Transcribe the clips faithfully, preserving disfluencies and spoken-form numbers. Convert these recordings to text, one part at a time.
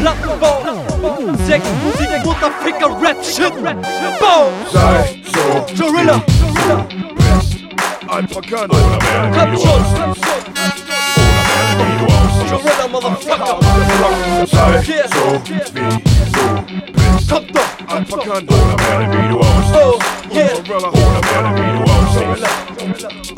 Plattenbau, Sex, Musik, Mutterficker, Rap, Shit, Bau. Sei so Gorilla, Alpaka oder werde komm wie du schon. aussiehst. Oder werde wie du aussiehst. Gorilla, Motherfucker. Sei Yeah. so wie du bist. Komm doch. Alpaka oder werde wie du Oh, aussiehst. yeah. Gorilla oder werde wie du aussiehst.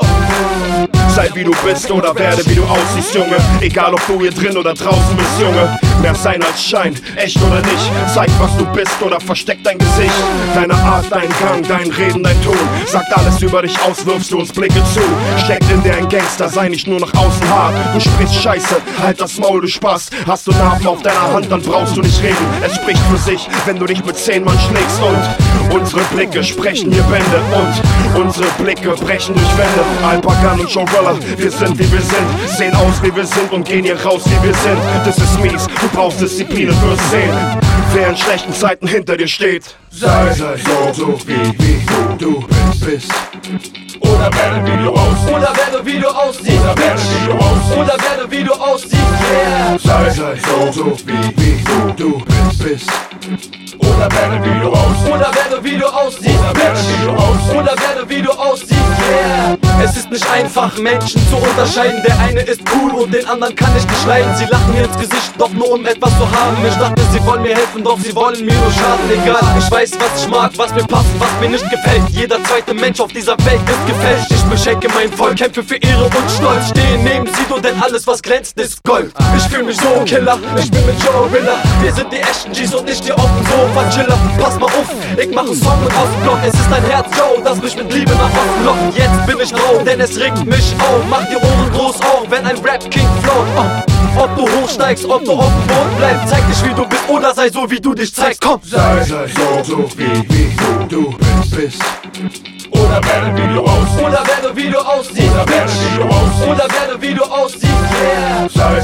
Sei wie du bist oder werde wie du aussiehst, Junge. Egal ob du hier drin oder draußen bist, Junge. Mehr sein als Schein, echt oder nicht. Zeig was du bist oder versteck dein Gesicht. Deine Art, dein Gang, dein Reden, dein Ton sagt alles über dich aus, wirfst du uns Blicke zu. Steckt in dir ein Gangster, sei nicht nur nach außen hart. Du sprichst Scheiße, halt das Maul, du Spaß. Hast du Narben auf deiner Hand, dann brauchst du nicht reden. Es spricht für sich, wenn du dich mit zehn Mann schlägst. Und unsere Blicke sprechen hier Bände. Und unsere Blicke brechen durch Wände. Alpakan und Gorilla, wir sind wie wir sind. Sehen aus wie wir sind und gehen hier raus wie wir sind. Das ist mies, du brauchst Disziplin und wirst sehen, wer in schlechten Zeiten hinter dir steht. Sei, sei so, so wie, wie du, du bist. Oder werde wie du aussiehst. Oder werde wie du aussiehst. Oder werde wie du aussiehst. Oder werde wie du aussiehst. Yeah. Sei, sei so, so wie, wie du, du bist. Oder werde wie du aussiehst. Oder werde wie du aussiehst. Oder werde wie du aussiehst. Oder werde wie du aussiehst. Yeah. Es ist nicht einfach, Menschen zu unterscheiden. Der eine ist cool und den anderen kann ich nicht leiden. Sie lachen mir ins Gesicht, doch nur um etwas zu haben. Ich dachte, sie wollen mir helfen, doch sie wollen mir nur schaden. Egal, ich weiß, was ich mag, was mir passt, was mir nicht gefällt. Jeder zweite Mensch auf dieser Welt ist gefälscht. Ich beschenke mein Volk, kämpfe für Ehre und Stolz. Stehe neben Sido, denn alles, was glänzt, ist Gold. Ich fühl mich so Killer, ich bin mit Gorilla. Wir sind die echten G's und nicht die auf dem Sofa Chiller. Pass mal auf, ich mach einen Song mit Ostblock. Es ist ein Herz, Joe, das mich mit Liebe nach Osten lockt. Jetzt bin ich drauf, denn es regt mich auf. Mach die Ohren groß auf, wenn ein Rap-King float. Oh. Ob du hochsteigst, ob du auf dem Boden bleibst. Zeig dich wie du bist oder sei so wie du dich zeigst. Komm! Sei, sei so, so wie, wie du, du bist. Oder werde wie du aussiehst. Oder werde wie du aussiehst. Oder werde wie du aussiehst. Oder werde wie du aussiehst. Yeah. Sei,